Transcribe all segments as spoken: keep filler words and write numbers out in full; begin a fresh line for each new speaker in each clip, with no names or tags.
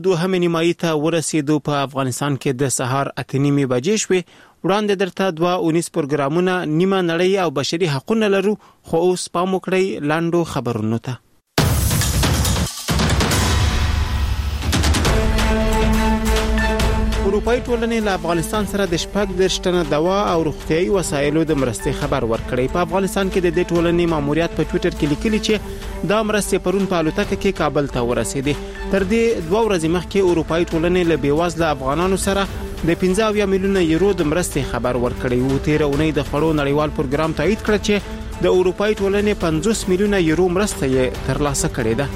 دوهمې نیمایي ته ورسېدو. په افغانستان کې د سهار اته نیمې بجې شوې. وړاندې درته دوه اونیز پروګرامونه نیمه نړۍ او بشري حقوقونه لرو، خو اوس پام وکړئ لاندو خبرونو ته. اروپایي ټولنې له افغانستان سره د شپږ دېرش تنه دوا او روغتیايي وسایلو د مرستې خبر ورکړی. په افغانستان کې د دې ټولنې ماموریت په ټوئیټر کې لیکلي چې دا مرستې پرون په الوتکه کې کابل ته ورسېدې. تر دې دوه ورځې مخکې اروپایي ټولنې له بېوزله افغانانو سره د پنځه اویا میلیونه یورو د مرستې خبر ورکړی و. تېره اونۍ د خوړو نړیوال پروګرام تایید کړ چې د اروپایي ټولنې پنځوس میلیونه یورو مرسته یې ترلاسه کړې ده.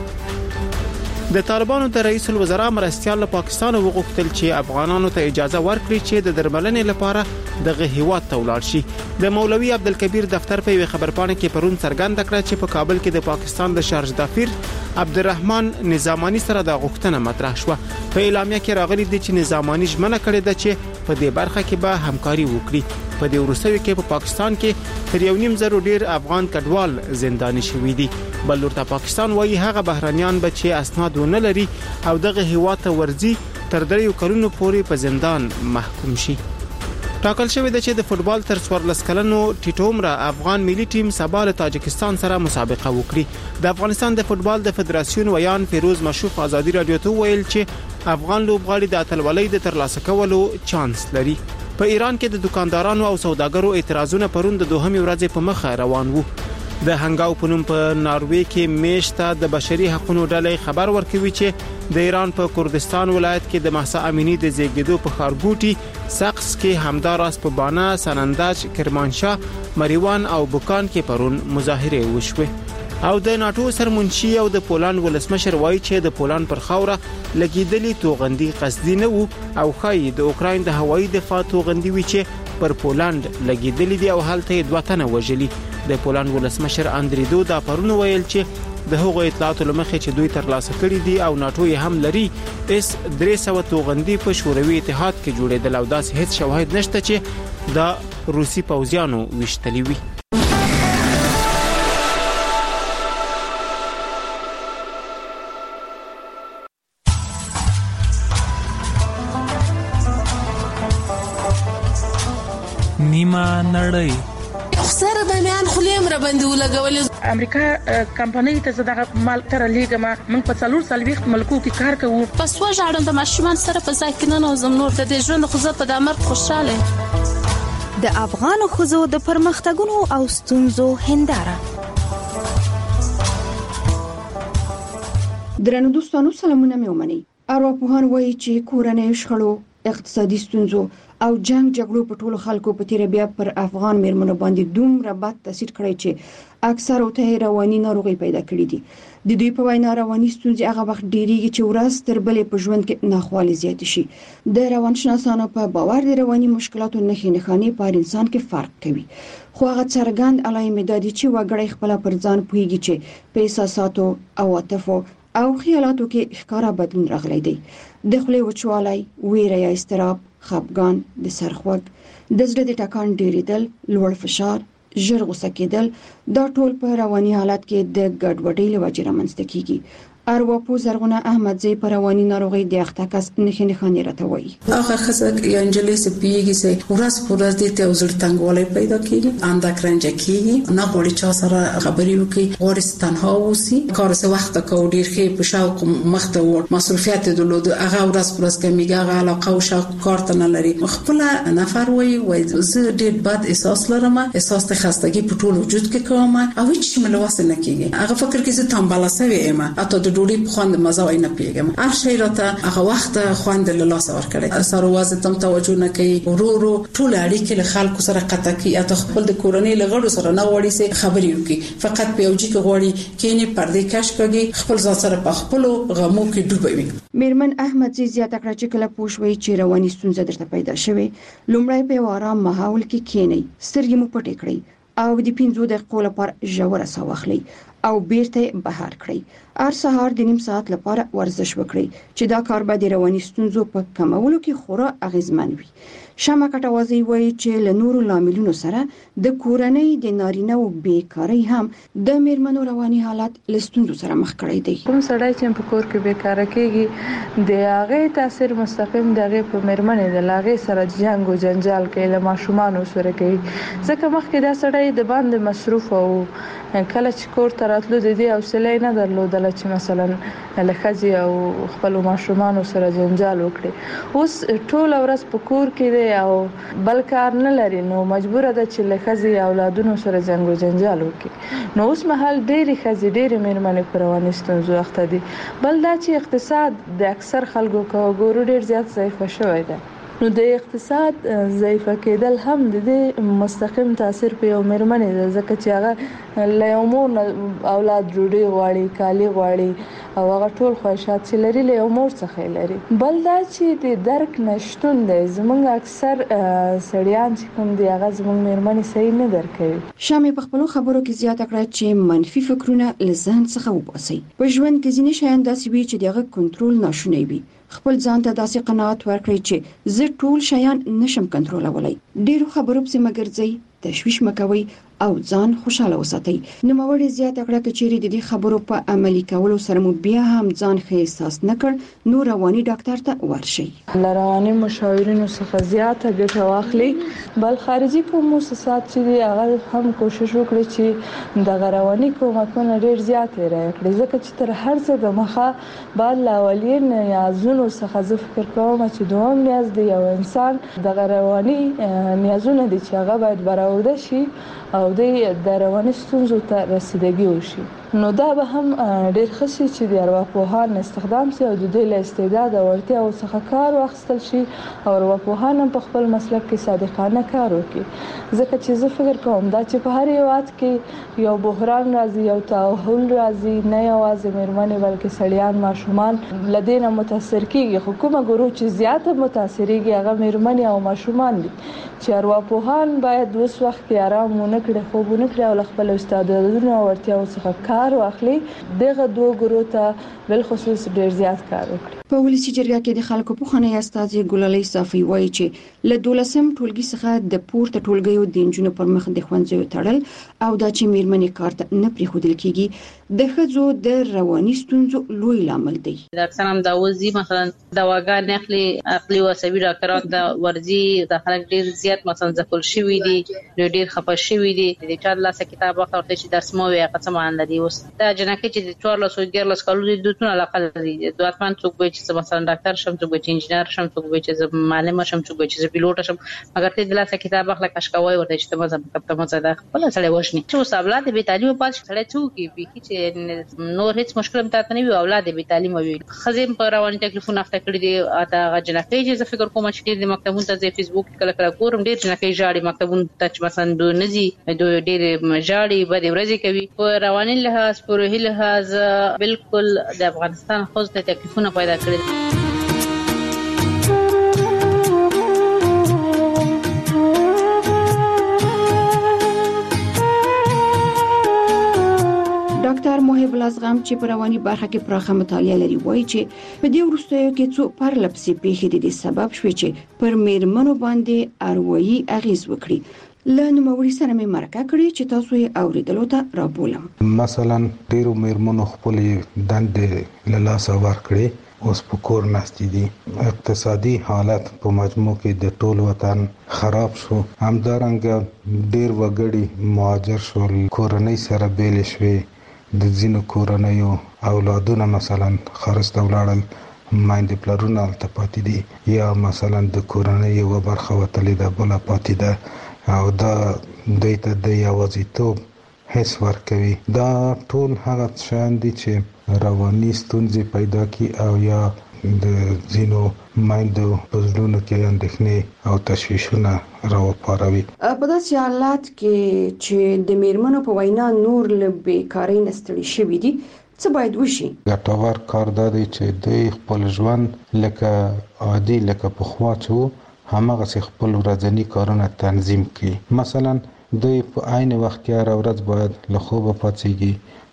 د طالبانو د رئیس الوزرا مرستيال له پاکستان وغوښتل چې افغانانو ته اجازه ورکړي چې د درملنې لپاره دغه هیواد ته ولاړ شي. د مولوي عبدالکبیر دفتر په یو خبرپاڼه کې پرون څرګنده کړه چې په کابل کې د پاکستان د شارج دافیر عبدالرحمن نظامانی سره د غوښتنه مطرح شوه. په اعلامیه کې راغلي دي چې نظامانی ژمنه کړې ده چې په دې برخه کې به همکاري وکړي. په دې وروستیو کې په پاکستان کې تر یو نیم زرو ډیر افغان کډوال زنداني شوي دي. بل ورته پاکستان وایي هغه بهرانيان به چې اسناد ونه لري او دغه هیواد ته ورځي تر دریو کلونو پورې په زندان محکوم شي. ټاکل شوی دی چې د فوتبال تر څوارلس کلنو ټیټومره افغان ملي ټیم سبا له تاجکستان سره مسابقه وکړي. د افغانستان د فوتبال د فدراسیون ویان فیروز مشوق ازادي رادیو ته ویل چې افغان لوبغاړي د اتلولۍ د ترلاسه کولو چانس لري. په ایران کې د دکاندارانو او سوداګرو اعتراضونه پرون د دوهمې ورځې په مخه روان وو. د هنګاو په نوم په ناروې کې میشته د بشري حقوقو ډلې خبر ورکوي چې د ایران په کردستان ولایت کې د مهسا امینی د زیږیدو په ښارګوټي سقس کې همداراز په بانا، سنندج، کرمانشاه، مریوان او بوکان کې پرون مظاهره وشوه. او د ناتو سرمنشي او د پولند ولسمشر وایي چې د پولند پر خاوره لګیدلې توغندي قصدي نه وو او خای د اوکراین د هوایي دفاع توغندي وی چې پر پولند لګیدلې دی او هلته دوه تنه وژلي. د پولند ولسمشر اندری دودا پرون ویل چې د هغو اطلاعاتو لمخې چې دوی ترلاسه کړي دي او ناتو یې هم لري اس درې سوه توغندي په شوروي اتحاد کې جوړېدل او داسې هیڅ شواهد نشته چې دا روسي پوځیانو وشتلي وي.
نیمه نړۍ
سره د میان خلیم را باندې ولګولې.
امریکا کمپنۍ ته زداغه مال تر لیګه ما موږ په څلور سالويخت ملکو کې کار کوو.
پس وژاړم د ماشومان سره په ځای کې نه نوزم نور د دې ژوند خو زه په دامر خوشاله.
د افغان خوځو د پرمختګونو او ستونزو هنداره.
درنو دوستانو سلامونه مې ومني. ارواپوهان وایي چې کورنۍ شخړو، اقتصادي ستونزو او جنگ جګړو په ټولو خلکو په تیر بیا پر افغان میرمنو باندې دومره بد تاثیر کړی چې اکثر او ته رواني ناروغي پیدا کړې دي. د دوی په وینا رواني ستونزې هغه وخت ډیریږي چې ورځ تر بلې په ژوند کې ناخوالې زیات شي. د روانشناسانو په باور د رواني مشکلاتو نښې نښانې په انسان کې فرق کوي. خو هغه څرګند علایمې دي چې وګړي خپل پر ځان پوهیږي چې په احساساتو او عاطفو او خیالاتو کې ښکارا بدلون راغلی دی. د خولې وچوالی، ویره یا اضطراب، خپګان، د سرخوږ، د زړه د ټکان ډیریدل، لوړ فشار، ژر غوسه کېدل، دا ټول په رواني حالت کې د ګډوډۍ له وجې رامنځته کیږي. ارواپوه زرغونه احمدزی پر رواني ناروغي د اختکاس نښې نښانې راته وایي.
هغه خزه یا انجلې سه پیږي سه ورځ پر ورځ د ته وزړ تنګولې پیدا کیږي، اندک رنج کیږي، نه غوړي چا سره خبرې وکړي، غوړي تنها اوسي، کار سه وخت کو ډیر خې په شوق مخته ور مصرفیت درلود، هغه ورځ پر ورځ کمیږي، هغه علاقه او شوق کار ته نه لري. خپل نفر وایي وای زه ډیر بد احساس لرم، احساس د خستګي په ټول وجود کې کوم او هیڅ ملوث نه کیږي. هغه فکر کې زه تنبله سوي یم، اته د ډوډۍ په خوند مزه وای نه پیګم، هر شی راته هغه وخت خوند له لاس ور کړی. سره وازه تم توجه نه کوي، ورورو ټول اړیکې له خلکو سره قطع کوي، اته خپل د کورنۍ لغړو سره نه وړي سي خبرې وکي، فقط په یوجي کې غوړي کینی پردې کش کوي، خپل ځان سره په خپل غمو کې ډوبوي.
میرمن احمدزی زیاته کړه چې کله پوښوي چې رواني ستونزه درته پیدا شوه، لومړی په آرام ماحول کې کینی، سترګې مو پټې کړئ او د پنځو دقیقو لپاره ژوره ساه واخلئ او بیرته بهر کړئ. هر سهار د نیم ساعت لپاره ورزش وکړئ چې دا کار به د رواني ستونزو په کمولو کې خورا اغیزمن وي. شمع کټوازی وایي چې له نورو لاملونو سره د کورنۍ د نارینه او بیکاری هم د میرمنو رواني حالت له ستونزو سره مخ کړی دی.
کوم سړی چې په کور کې بیکاره کېږي د هغه تاثیر مستقیم دغه په میرمنې د لاغې سره جنگ او جنجال کوي، له ماشومان سره کوي، ځکه مخکې دا سړی د باندې مصروف او کله چې کور ته راتلو د دې حوصله نه درلودله چې مثلا له ښځې او خپل ماشومان سره جنجال وکړي. اوس ټول ورځ په کور کې او بل کار نه لري، نو مجبور ده چې له ښځې اولادونو سره جنگ او جنجال وکړي. نو اوس مهال ډېری ښځې ډېری میرمنې په رواني ستونزو اخته دي. بل دا چې اقتصاد د اکثر خلکو کو ګورو ډېر زیات ضعیف شوی دی. نو د اقتصاد ضعیف کېدل هم د دې مستقیم تاثیر په یو میرمنې ده، ځکه چې هغه له یو مور اولاد ډوډۍ غواړي، کالي غواړي او هغه ټول خواهشات چې لري له یو مور څخه لري. بل دا چې د درک نشتون دی، زمونږ اکثر سړیان چې کوم دی هغه زمونږ میرمنې صحیح نه درک کوي.
شامې په خپلو خبرو کې زیاته کړه چې منفي فکرونه له ذهن څخه وباسي. په ژوند کې ځینې شیان داسې وي چې دغه کنټرول ناشونی وي. خپل ځان ته داسې قناعت ورکړئ چې زه ټول شیان نشم کنټرولولای. ډیرو خبرو پسې مګرځئ، تشویش مکوئ او ځان خوشاله وساتئ. نوموړې زیاته کړه چې چیرې د دې خبرو په عملي کولو سره مو بیا هم ځان ښه احساس نکړ، نو رواني ډاکټر ته ورشئ.
له رواني مشاورینو څخه زیاته ګټه واخلئ. بل خارجي کوم مؤسسات چې دي هغه هم کوشش وکړي چې د رواني کومکونه ډیر زیات راکړي، ځکه چې تر هر څه د مخه بعد لاولین نیازونو څخه زه فکر کوم چې دوام نیاز دی یو انسان د رواني نیازونه دي چې هغه باید برآورده شي او د رواني ستونزو ته رسیدګي وشي. نو دا به هم ډیر ښه شي چې د ارواپوهان استخدام شي او د دوی له استعداد او وړتیاو څخه کار واخیستل شي او ارواپوهان هم په خپل مسلک کې صادقانه کار وکړي. ځکه چې زه فکر کوم دا چې په هر هیواد کې یو بحران راځي، یو تحول راځي، نه یوازې میرمنې بلکې سړیان، ماشومان له دې نه متاثر کیږي. خو کومه ګروپ چې زیاته متاثریږي هغه میرمنې او ماشومان دي، چې ارواپوهان باید اوس وخت کې آرام ونه کړي، خوب ونه کړي او له خپل استعدادونو او وړتیاو څخه کار واخلي. دغه دوه ګروپ ته بل خصوص ډیر زیات کار وکړي.
په ولسی جرګه کې د خلکو پوښتنې استاذ ګلالي صافي وایي چې له دولسم ټولګي څخه د پورته ټولګیو د انجونو پر مخ د ښوونځیو تړل او دا چې میرمنې کار ته نه پریښودل کیږي د ښځو د رواني ستونزو لوی لامل دی.
د اکثر هم دا وځي مثلا دواګان اخلي عقلي او عصبي ډاکټران د ورزي د خلک ډیر زیات مثلا ځکول شوی دي، ډیر خپه شوی دي. د چا لاسه کتاب واخلته چې درس مو وي قسم ان لري. اوس دا جنکه چې څوار لاسو ګر لاس کولو د دوتونه علاقه لري. د اتمان څوک به چې مثلا ډاکټر شم، څوک به چې انجنیر شم، څوک به چې معلم شم، څوک به چې پیلوټ شم، مګر ته د لاسه کتاب اخلا کشکوي ورته چې تمه زم تمه زده خپل سره وښني. چې اوس اولاد به تعلیم پات سره څوک به چې نور هیڅ مشکل مته نه وي، اولاد به تعلیم وي. خزم په رواني تکلیفونه اخته کړی دي. اته جنکه چې زه فکر کوم چې د مکتبونو ته د فیسبوک کله کله ګورم ډیر جنکه جاړي مکتبونو ته مثلا دو نزي دو ډیر جاړي بده ورځي کوي. په رواني لحاظ په روحي لحاظ بالکل د افغانستان خو ته تکلیفونه پیدا کړی.
ډاکټر محب الازغم چې په رواني برخه کې پراخه مطالعه لري وایي چې په دې وروستیو کې څو پرلپسې پیښې د سبب شوي چې پر میرمنو باندې اروایي اغیز وکړي. له نوموړي سره مې مرکه کړې چې تاسو یې اوریدلو ته رابولم.
مثلا ډیرو میرمنو خپل دندې له لاسه ورکړې، اوس په کور ناستې دي. اقتصادي حالت په مجموع کې د ټول وطن خراب شو. همدارنګه ډیر وګړي مهاجر شول، کورنۍ سره بیل شوې. د ځینو کورنیو اولادونه مثلا خارج ته ولاړل، مایندې پلرونه هلته پاتې دي، یا مثلا د کورنۍ یوه برخه وتلې ده بله پاتې ده او دا دوی ته د یوازیتوب حس ورکوي. دا ټول هغه شیان دي چې رواني ستونزې پیدا کړي او یا د ځینو مایندو په زړونو کې اندېښنې او تشویشونه راوپاروي.
په داسې حالات کې چې د میرمنو په وینا نور له بیکارۍ نه ستړي شوي دي، څه باید وشي؟
ګټور کار دا دی چې دوی خپل ژوند لکه عادي لکه پخوا چې وو هماغسې خپل ورځني کارونه تنظیم کړي. مثلا دوی په عین وخت کې هره ورځ باید له خوبه پاڅېږي،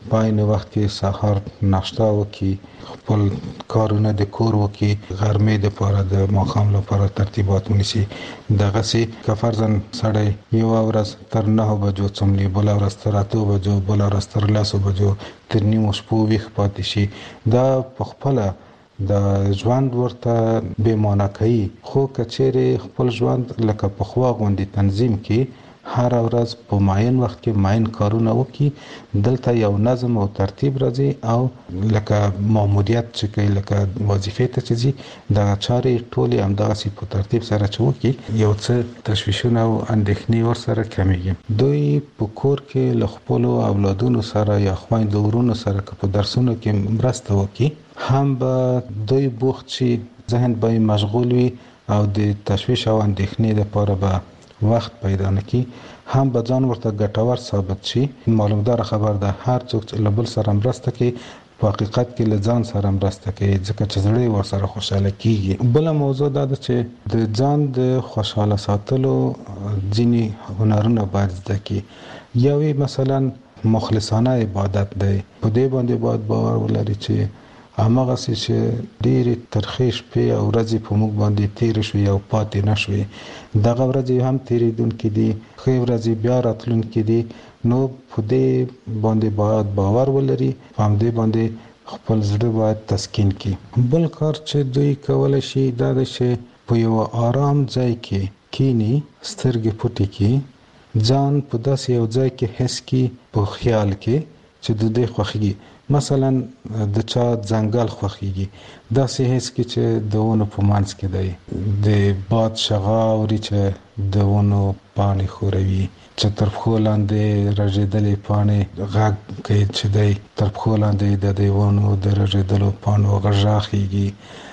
پاین وخت کې سحر ناشته وکي، خپل کارونه د کور وکي، غرمې د پاره د ماښام لپاره ترتیبات ونیسي. دغه سي که فرضاً سړی یو ورځ تر نه بجو څملي، بل ورځ تر اته بجو، بل ورځ تر لس بجو، تر نیمو شپو ویښ پاتې شي، دا په خپل د ژوند ورته به معنا کوي. خو کچېره خپل ژوند لکه په خوا غوندي تنظیم کې هر ورځ په معین وخت کې معین کارونه وکي، دلته یو نظم او ترتیب راځي او لکه ماموریت چې کوي، لکه وظیفه ته چې د چارې ټولې هم دغه سي په ترتیب سره چوکي، یو څه تشویشونه او اندېښنې ور سره کمیږي. دوی په کور کې له خپل اولادونو سره یا خويندو ورونو سره په درسونو کې مرسته وکي، هم به دوی بوخت شي، ذهن به مشغول وي او د تشویش او اندېښنې لپاره به وخت پیدا نکي، هم به ځان ورته ګټور ثابت شي. معلومدار خبر ده هر څوک له بل سره مرسته کوي په حقیقت کې له ځان سره مرسته کوي، ځکه چې زړه ور سره خوشاله کیږي. بل موضوع دا ده چې د ځان د خوشاله ساتلو ځینی هنرونه باید زده کی. یوې مثلا مخلصانه عبادت دی، په دې باندې باید باور ولري چې همغه چې ډېری ترخیش په ورځې په موږ باندې تیر شو او پاتې نشوي، دغه ورځې هم تیریدونکې دي، خو ورځې بیا راتلونکې دي. نو په دې باندې باید باور ولري، هم دې باندې خپل زړه باید تسکین کړي. بل کار چې دوی کولای شي دا د شي په یو آرام ځای کې کینی، سترګې پټې کړي، ځان په داسې یو ځای کې حس کړي په خیال کې چې د دې خوښي. مثلا د چا ځنګل خوخيږي، دا سه هیڅ کې چې دونه په مانس کې دی، د باد شغاوري چې دونه پانی خوروي، چې تر خلاندې رژیدلې پانی غږ کوي چې دی تر خلاندې د دیوانو د رژیدلو پانو غږاخيږي،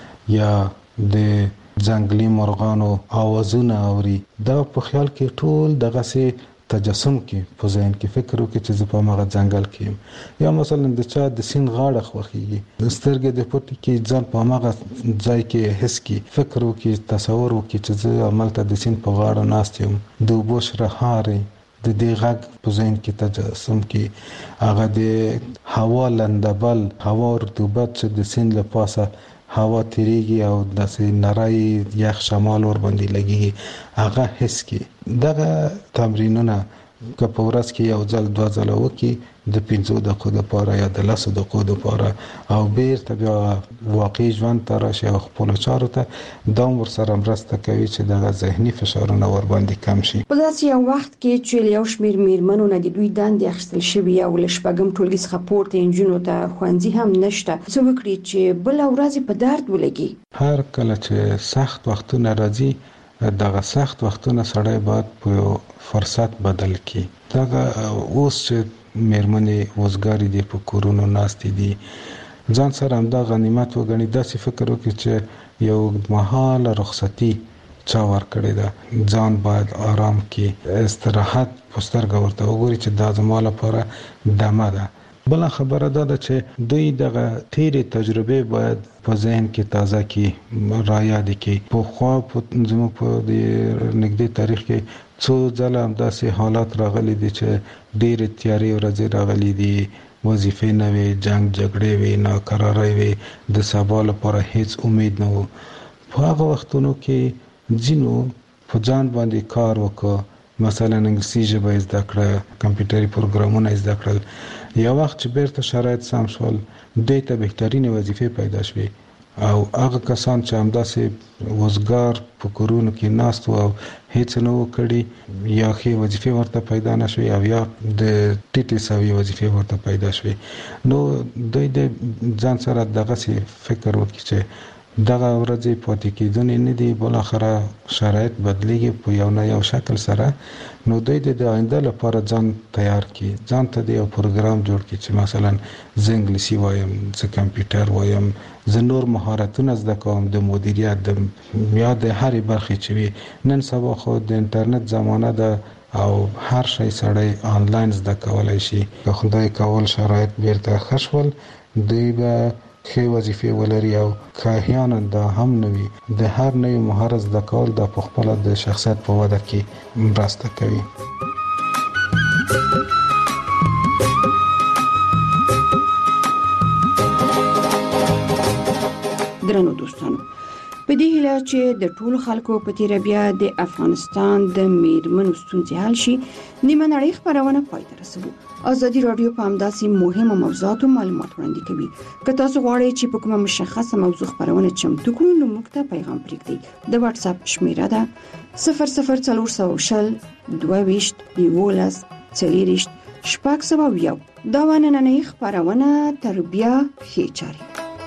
یا د ځنګلي مرغانو आवाजونه اوري. دا په خیال کې ټول دغه سه تجسم کې په ذهن کې فکر وکړي چې په مغه ځنګل کې، یا مثلا د چا د سین غاړه خوخيږي، د سترګې د پټ کې ځان په مغه ځای کې حس کې فکر وکړي، تصور وکړي چې زه عملته د سین په غاړه ناست یم، د بوشره هاري د دې غږ په ذهن کې تجسم کې، هغه د هوا لندبل، هوا رطوبت چې د سین له پاسه هوا تیریږي او داسې نری یخ شمال ور باندې لګي، هغه حس کې. دغه تمرینونه که په ورځ کې یو ځل دوه ځله وکي، د پنځو دقیقو لپاره یا د لسو دقیقو لپاره، او بیرته بیا واقعي ژوند ته راشي او خپل چارو ته دوام ورسره مرسته کوي چې دغه ذهني فشارونه ور باندې کم شي.
په داسې یو وخت کې چې یو شمېر میرمنو نه د دوی دندې اخیستل شوي او له شپږم ټولګي څخه پورته انجونو ته ښوونځي هم نشته، څه وکړي چې بل ورځ په درد ولګي؟ هر
کله چې سخت وختونه راځي، دغه سخت وختونه سړی باید په فرصت بدل کړي. دغه اوس چې میرمنې وزګاری دي، په کورونو ناستې دي، ځان سره هم دا غنیمت وګڼي، داسې فکر وکړي چې یو مهاله رخصتي چا ورکړې ده، ځان باید آرام کړي، استراحت پسترګ ورته وګوري چې دا زما لپاره دمه ده. بل خبره دا ده چې دوی دغه تیرې تجربه باید په ذهن کې تازه کی، را یاد کی. په خوا په زموږ په نږدې تاریخ کې څو ځله هم داسې حالات راغلي دي چې ډېرې تیارې ورځې راغلي دي، وظیفې نه وي، جنگ جګړې وي، ناکرارۍ وي، د سبا لپاره هیڅ امید نه و. په هغه وختونو کې ځینو په ځان باندې کار وکړ، مثلا انګلیسي ژبه زده کړه، کمپیوټري پروګرامونه زده کړل. یو وخت چې بیرته شرایط سم شول، دوی ته بهترینې وظیفې پیدا شوې، او هغه کسان چې همداسې وزګار په کورونو کې ناست وو او هیڅ نه وکړي، یا ښې وظیفې ورته پیدا نشوي او یا د ټیټې سوي وظیفې ورته پیدا شوي، نو دوی د ځان سره دغه فکر وکړي چې دغه ورځې پاتې کېدونې نه دي، بل اخره شرایط بدلیږي په یو نه یو شکل سره. نو دوی د آینده لپاره ځان تیار کړي، ځان ته د یو پروګرام جوړ کړي چې مثلا زه انګلیسي وایم، زه کمپیوټر وایم، زه نور مهارتونه زده کوم، د مدیریت د یا د هرې برخې چې وي. نن سبا خو د انټرنیټ زمانه ده او هر شی سړی آنلاین زده کولای شي. که خدای کول شرایط بیرته ښه شول، دوی به ښې وظیفې ولري، او که احیانا دا هم نه وي، د هر نوي مهارت زده کول د پخپله د شخصیت په وده کې مرسته کوي.
درنو دوستانو په دې هیله چې د ټولو خلکو په تیر بیا د افغانستان د میرمنو ستونزې حل شي نیمه نړۍ خبرونه پای ته رسوي. ازادي رادیو په همداسې مهمه موضوعاتو معلومات وړاندې کوي. که تاسو غواړئ چې په کومه مشخصه موضوع خبرونه چمتو کړو نو موږ ته پیغام پرېږدئ. د واتس اپ شمیره ده صفر صفر څلور سوه شل دوه ویشت یولس څلوېښت شپږ سوه یو. دا نننۍ خبرونه تر بیا ښې چارې.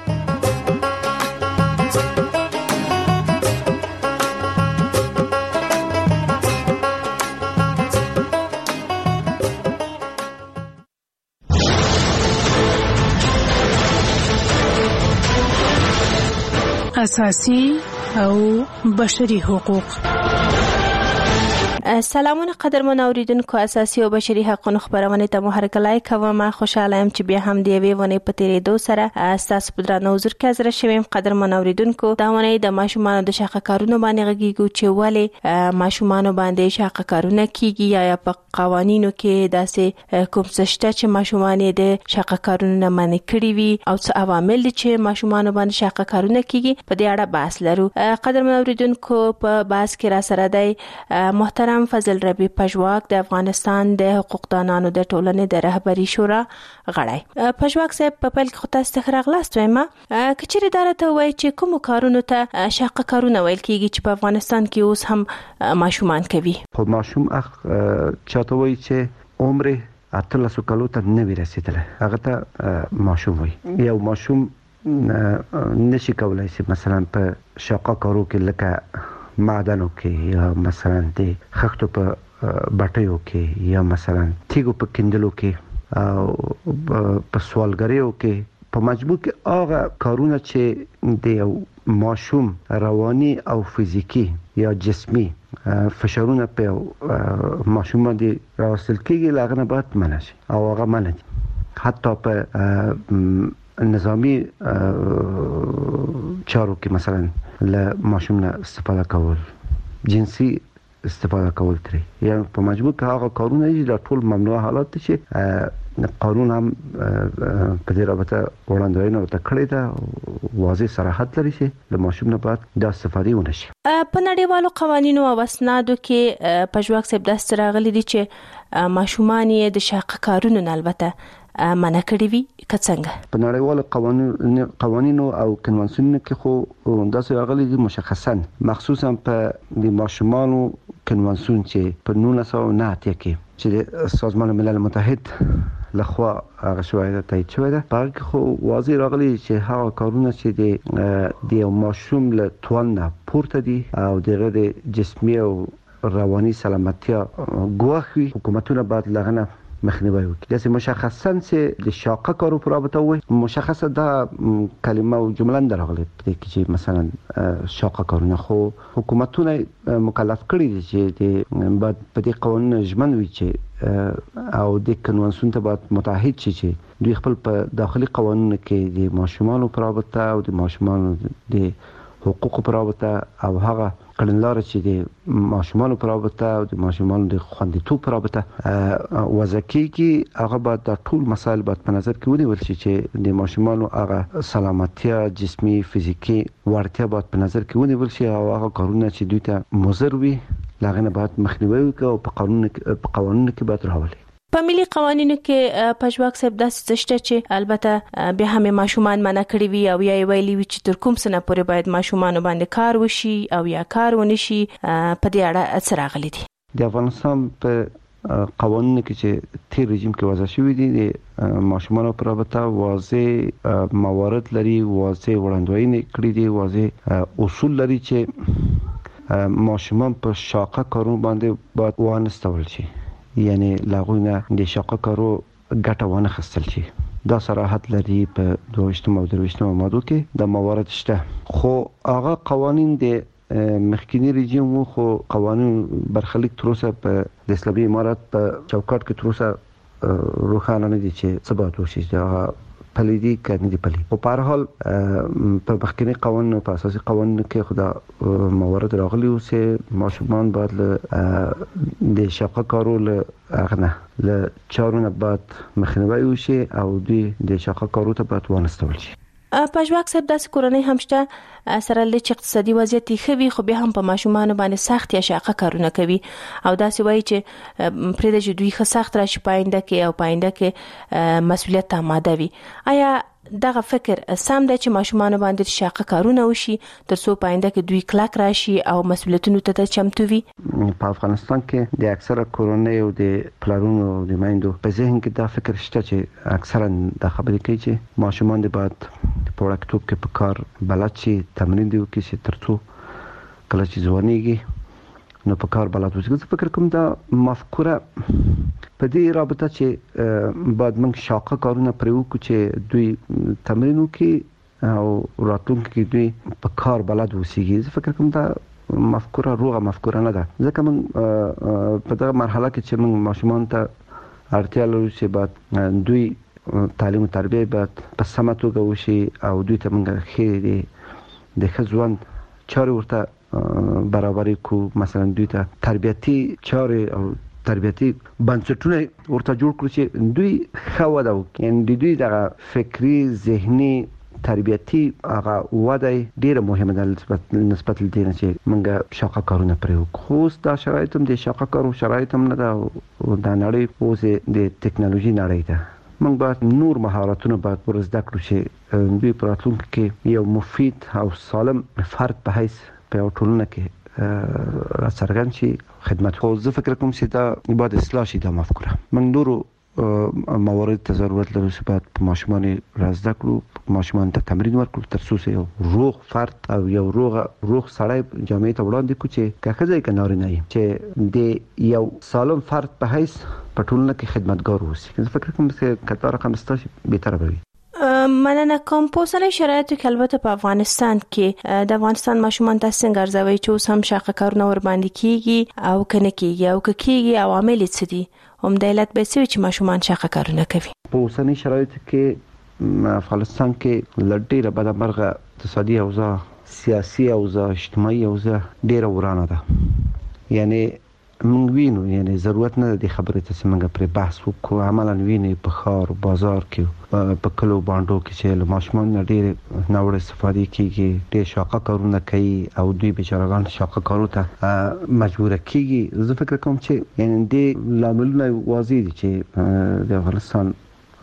اساسي او بشري حقوق.
سلامونه قدرمن اوریدونکو، اساسي او بشري حقوقو خبرونه ته مو هرکلای کوم. خوشاله یم چې بیا هم دی وی ونه پتیرې دو سره اساس په درنو حضور کې حاضر شوم. قدرمن اوریدونکو، دا ونه د ماشومان د شاقه کارونو باندې غږیږي چې ولې ماشومان باندې شاقه کارونه کیږي یا په قوانینو کې داسې کوم څه شته چې ماشومان د شاقه کارونو نه منع کړي وي او څه عوامل چې ماشومان باندې شاقه کارونه کیږي په دې اړه بحث لرو. قدرمن اوریدونکو، په بحث کې را سره دی محترم فضل ربی پژواک د افغانستان د حقوقدانانو د ټولنې د رهبری شورا غړی. پژواک صاحب، په پیل کې خو تاسو ته راغلاست وایم کچېره دارته وای چې کوم کارونو ته شاقه کارونه ویل کیږي چې په افغانستان کې اوس هم ماشومان کوي.
خو ماشوم اخ چاته وای چې عمر اتلسو کالو ته نه ورسېدل هغه ته ماشوم وای. یو ماشوم نشي کولای چې مثلا په شاقه کارو کې لکه معدنو کې یا مثلا د خښتو په بټیو کې یا مثلا تیګو په کندلو کې او په سوالګریو کې په مجموع کې هغه کارونه چې د یو ماشوم رواني او فزیکی یا جسمی فشارونه په ماشوم باندې راوستل کېږي لاغنه باید منع شي او هغه منع دي. حتی په نظامی چارو کې مثلا له ماشوم نه استفاده کول، جنسي استفاده کول ترې یا په مجموع کې هغه کارونه دي د ټول ممنوع حالات چې قانون هم په دې رابطه وړاندوینه ورته کړې ده، واضح صراحت لري چې له ماشوم نه باید د استفادې ونه شي.
په نړیوالو قوانینو او اسنادو کې پژواک صاحب داسې راغلي دي چې ماشومان یې د شاقه کارونو نه البته منع کړی وي که څنګه.
په نړیوالو قوانینو قوانینو او کنوانسیونونو کې خو داسې راغلي دي مشخصا مخصوصا په د ماشومانو کنوانسیون چې په نولس سوه نه اتیا کې چې د سازمان ملل متحد لخوا هغه شوی ده تایید شوی ده، په هغه کې خو واضح راغلي چې هغه کارونه چې د یو ماشوم له توان نه پورته دي او دغه د جسمي او رواني سلامتیا ګواښ وي، حکومتونه باید لغنه مخنیوي وکړي. داسې مشخصا چې د شاقه کارو پر رابطه وي مشخصه دا کلمه او جمله نه راغلي چې مثلا شاقه کارونه، خو حکومتونه مکلف کړي دي چې د بعد په دې قوانینو ژمن وي چې او د کنوانسیون ته باید متحد شي چې دوی خپل په داخلي قوانینو کې د ماشومانو پر رابطه او د ماشومانو د حقوقو پر رابطه او هغه کړنلاره چې د ماشومانو پر رابطه او د ماشومانو د خوندیتوب پر رابطه وضع کیږي، هغه باید د ټول مسایل باید په نظر کې ونیول شي چې د ماشومانو هغه سلامتیا جسمي فزیکی وړتیا باید په نظر کې ونیول شي او هغه کارونه چې دوی ته مضر وي لاغنه باید مخنیوي وکړي او په قانون په قوانینو کې باید راولي.
په ملي قوانینو کې پژواک صاحب داسې شته چې البته بیا هم ماشومان منع کړی وي او یا ویلي وي چې تر کوم سنه پورې باید ماشومان باندې کار وشي او یا کار ونی شي. په دې اړه څه راغلي دي؟
د افغانستان په قوانینو کې چې تیر رژیم کې وضع شوی دي د ماشومان پر رابطه واضح موارد لري، واضح وړاندوینې کړې دي، واضح اصول لري چې ماشومان په شاقه کارونو باندې باید وانستول شي، یعنی لاغونه د شاقه کارو ګټه ونه خستل شي. دا صراحت لري په دویشتم او درویشتم ماده کې د موارد شته، خو هغه قوانین د مخکینی رژیم خو قوانین برخلیک تر اوسه په د اسلامي امارات په چوکاټ کې تر اوسه روښانه نه دي چې څه باید وشي، دا پلیدي کنه دي پلی. په هر حال په مخکینی قوانینو په اساسي قوانینو کې خدا موارد راغلي او چې ماشومان باید له د شاقه کارو له اغنه له چارونه باید مخنیوي وشي او دوی د شاقه کارو ته باید وانستول شي.
پښواک صاحب داسې کورنۍ هم شته سره له اقتصادي وضعیت ښه وي خو بیا هم په ماشومان باندې سخت یا شاقه کارونه کوي او داسې وایي چې پرې د دوی ښه سخت راشي پاینده کې او پاینده کې مسؤلیت آماده وي. آیا دغه فکر سم دی چې ماشومان باندې شاقه کارونه وشي ترڅو پاینده کې دوی کلک راشي او مسؤلیتونو ته چمتو وي؟
په افغانستان کې د اکثره کورنۍ او د پلارونو او د میندو په ذهن کې دا فکر شته چې اکثرا د خبرې کوي چې ماشومان د بعد په وړکتوب کې په کار بلد شي، تمرین دی وکړي چې ترڅو کله چې ځوانيږي نو په کار بلد وي. زه فکر کوم دا مفکوره په دې رابطه چې بعد موږ شاقه کارونه پرې وکړو چې دوی تمرین وکړي او راتلونکي کې دوی په کار بلد وسیږي. زه فکر کوم دا مفکوره روغه مفکوره نه ده، ځکه موږ په دغه مرحله کې چې موږ ماشومان ته اړتیا لرو چې بعد دوی تعلیم او تربیه باید په سمه توګه وشي او دوی ته موږ ښې دي د ښه ژوند چارې ورته برابرۍ کو، مثلا دوی ته تربیتي چارې او تربیتي بنسټونه ورته جوړ کړو چې دوی ښه وده وکړي. یعنې د دوی دغه فکري ذهني تربیتي هغه وده ډیره مهمه ده نسبت نسبت لدې نه چې موږ شاقه کارونه پرې وکړو. خو دا شرایط هم د شاقه کارو شرایط هم نه ده او دا نړۍ اوس د ټکنالوژي نړۍ ده. موږ باید نور مهارتونه باید ور زده کړو چې دوی په راتلونکي کې یو مفید او سالم فرد په حیث په ټولنه کې راڅرګند شي خدمت. خو زه فکر کوم چې دا باید اصلاح شي دا مفکوره. موږ نورو موارد ته ضرورت لرو چې باید په ماشومان رازده کړو، ماشومان ته تمرین ورکړو ترڅو یو روغ فرد او یو روغ روغ سړی جامعې ته وړاندې کړو چې که ښځه یې که نارینه یې چې د یو سالم فرد په حیث په ټولنه کې خدمتګار واوسي. زه فکر کوم چې که دا رقم ستا شي بهتره به وي.
مننه کوم. په اوسنۍ شرایطو کې البته په افغانستان کې د افغانستان ماشومان تاسو څنګه ارزوي چې اوس هم شاقه کارونه ور باندې کیږي او کنه کیږي او کیږي عوامل څه دي؟ هم د علت به څه چې ماشومان شاقه کارونه کوي؟ په
اوسنۍ شرایطو کې افغانستان کې لړډیره بده مرغه اقتصادي اوضاع، سیاسي اوضاع، اجتماعي اوضاع ډیره ورانه ده. یعنی موږ وینو، یعنی ضرورت نه د خبرې ته څنګه پر بحث وکړو، عملاً ویني په ښار بازار کې په کلو باندو کې چې له ماشومان ډېر ناوړه استفاده کیږي، ډېر شاقه کارونه کوي او دوی بیچارهګان شاقه کارو ته مجبور کیږي. زه فکر کوم چې یعنی د لاملونه واضح دي چې د افغانستان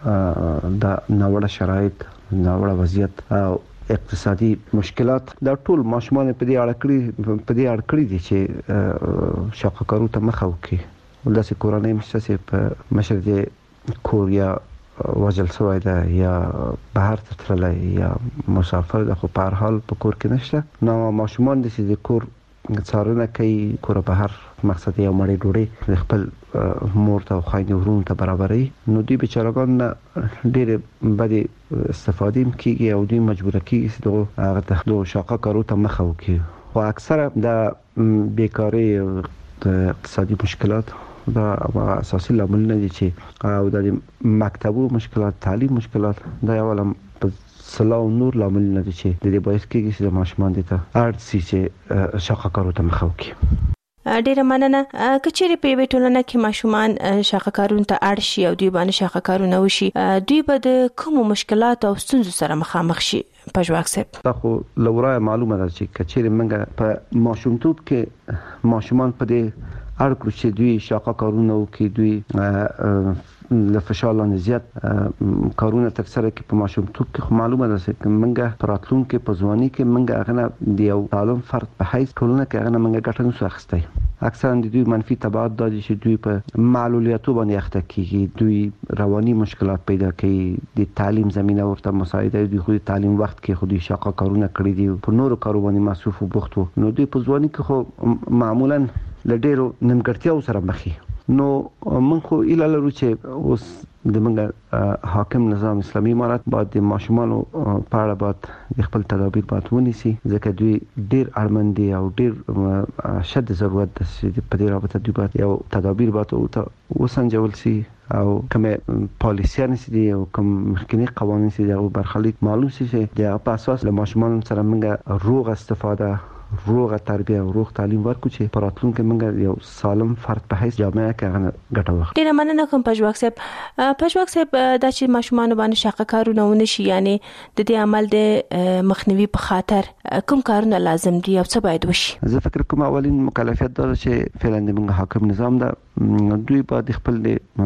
د ناوړه شرایط، ناوړه وضعیت او اقتصادي مشکلات دا ټول ماشومان په دې اړه کړی په دې اړه کړی دي چې شاقه کارو ته مخه وکړي. ولداسې کورنۍ مشته چې په مشر د کوریا وجل سوی ده یا بهر ته تللی یا مسافر ده، خو په هر حال په کور کې نشته. نو ماشومان د چې د کور څارنه کوي، کور بهر مقصد یو مړی ډوډۍ د خپل مور ته او خویندې ورونو ته برابروي، نو دوی بیچارهګان ډېرې بدې استفادې هم کېږي او دوی مجبوره کېږي چې دغو هغه ته دغو شاقه کارو ته مخه وکړي. خو اکثره د بیکارۍ او د اقتصادي مشکلات دا اساسي لاملونه دي چې او د مکتبو مشکلات، تعلیم مشکلات دا یو لم سلاو نور لاملونه دي چې د دې باعث کېږي چې ماشومان دي ته اړ سي چې شاقه کارو ته مخه وکړي.
ډیره مننه. کچېرې په یوه ټولنه کې ماشومان شاقه کارونه ته اړ شي او دوی باندې شاقه کارونه وشي، دوی به د کومو مشکلاتو او ستونزو سره مخامخ شي؟ پښواک صاحب،
دا خو لورای معلومه ده چې کچېرې موږ په ماشومتوب کې ماشومان په دې اړ کړو چې دوی شاقه کارونه وکړي، دوی له فشار لاندې زیات کارونه تکثره کې په ماشومتوب کې معلومه ده چې موږ په راتلونکي په ځواني کې موږ هغه د یو سالم فرد په حیث ټولنه کې هغه موږ ګټه نشو اخیستی. اکثرا د دوی منفي تبعات دا دي چې دوی په معلولیاتو باندې اخته کیږي، دوی رواني مشکلات پیدا کوي، د تعلیم زمينه ورته مساعده دوی خو د تعلیم وخت کې خو دوی شاقه کارونه کړی دي، په نورو کارو باندې مصروف او بوخت وو، نو دوی په ځواني کې خو معمولا له ډېرو نیمګړتیاو سره مخ وي. نو موږ خو ایله لرو چې اوس د موږ حاکم نظام اسلامي امارت باید د ماشومانو په اړه باید د خپل تدابیر باید ونیسي، ځکه دوی ډېر اړمن دي او ډېر شد ضرورت ده چې په دې رابطه دوی باید یو تدابیر باید وسنجول سي او کومه پالیسیانې چې دي او کوم مخکني قوانین چې دي هغه برخلیک معلوم سي چې د هغه په اساس له ماشومانو سره موږ روغ استفاده روغه تربیه او روغ تعلیم ورکو چې پراتلونکو موږ یو سالم فرد په حیث جامعه کې ګټه واخلو.
ډیره مننه کوم پژواک صاحب. پژواک صاحب دا چې ماشومان باندې شاقه کارونه ونشي، یعنی د دې عمل د مخنیوي په خاطر کوم کارونه لازم دي او څه باید وشي؟
زه فکر کوم اولین مکلفیت دا چې فعلا د موږ حاکم نظام دا دوی باید خپل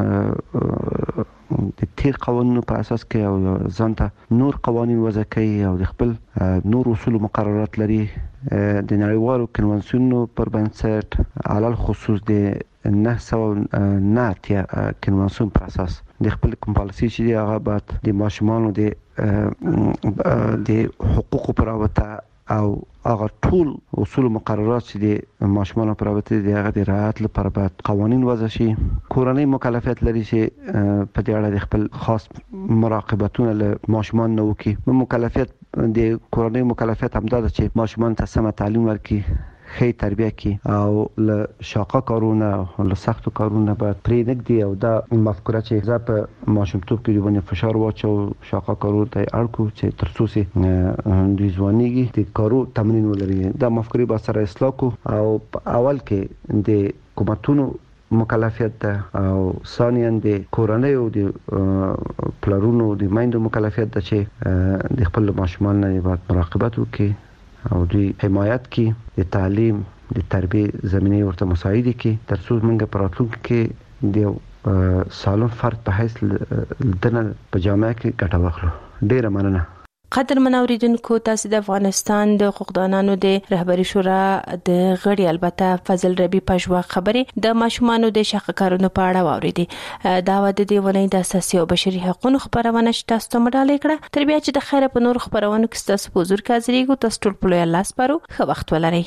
د تیر قوانینو په اساس کې او ځانته نور قوانین وضع کوي او د خپل نور اصول مقررات لري د نړیوالو کنوانسیونونو پر بنسټ علل خصوص د نه سو نه اتیا کنوانسیون پر اساس د خپل کوم پالیسي چې هغه بعد د ماشومانو د د حقوقو پر رابطه او هغه ټول اصول مقررات چې د ماشومانو پر رابطه د هغه د رعایت لپاره باید قوانین وضع شي. کورنۍ مکلفیت لري چې په دې اړه د خپل خاص مراقبتونه له ماشومان نه وکړي. مکلفیت د کورنۍ مکلفیت هم دا ده چې ماشومان ته سمه تعلیم ورکړي، ښه تربیه کړي او له شاقه کارونه او له سختو کارونه باید پرې نږدي او دا مفکوره چې زه په ماشومتوب کې باندې فشار واچو شاقه کارو ته اړکو چې تر څو سي د ځوانيږي د کارو تمرین ولري. دا مفکورې به سره اصلاح کو او اول کې د حکومتونو مکلفیت ده او ثانیاً د کورنۍ او د پلرونو د مایندو مکلفیت ده چې د خپل ماشومان نه باید مراقبت وکړي او دوی حمایت کی د تعلیم د تربیه زمینه ورته مساعده کی تر څو موږ په راتلونکي کې د سالم فرد په حیث دنه په جامعه کې ګټه واخلو. ډیره مننه.
قدر منوریدونکو، تاسو د افغانستان د حقوقدانانو د رهبری شورا د غړي البته فضل ربی پژواک خبرې د ماشومانو د شاقه کارونو په اړه واوریدي. دا و د دې ونې د اساسي او بشري حقوقو خبرونه چې تاسو ته مډالې کړه. تر بیا چې د خیره په نور خبرونو کې تاسو په حضور کې حاضرېږو. تاسو ټول په لوی الله سپارو. ښه وخت ولرئ.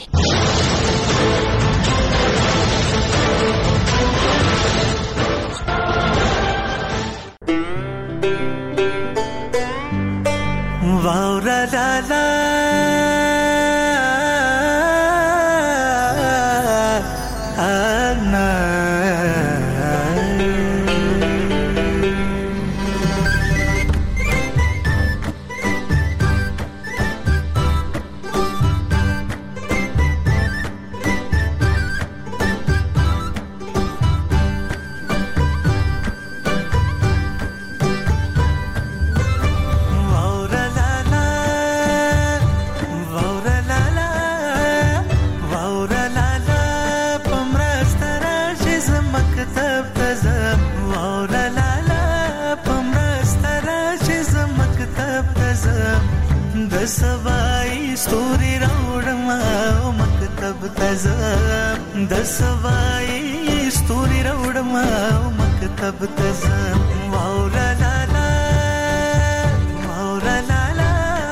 واورا لا لا انا सवाई स्टोरी राउडमा मकतब तज़म द सवाई स्टोरी राउडमा मकतब तज़म वाउरा ला ला वाउरा ला ला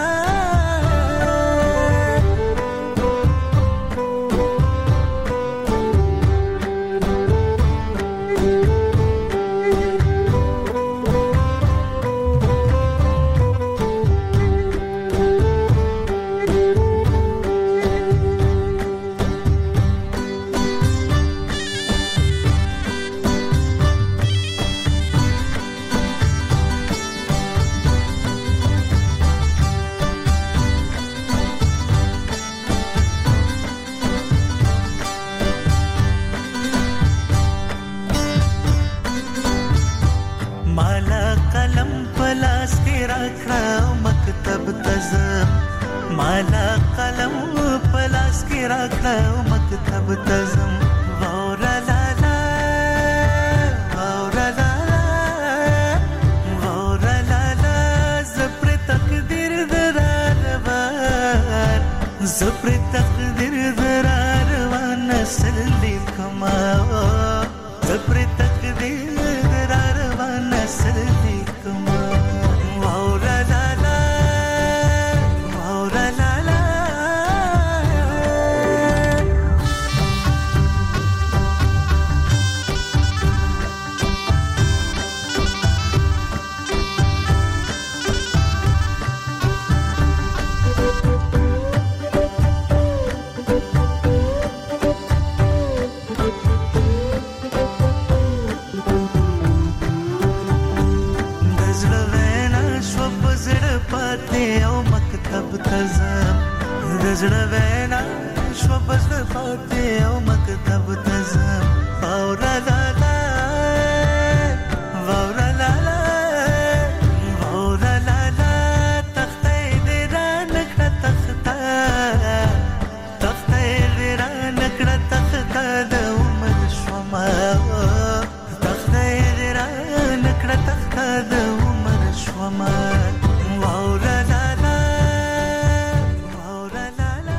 माला कलम पलास के रखा मकतब तज़म वाउरा ला ला वाउरा ला वाउरा ला ला ज़प्र तकदीर दरार वार ज़प्र तकदीर दरार वार नस्ल लिखमा ज़प्र तकदीर दरार वार नस्ल लिखमा वाउरा ला मकतब तज़म रज़ड़ वैना شو بس پاتې او مکتب ته ځم او را لا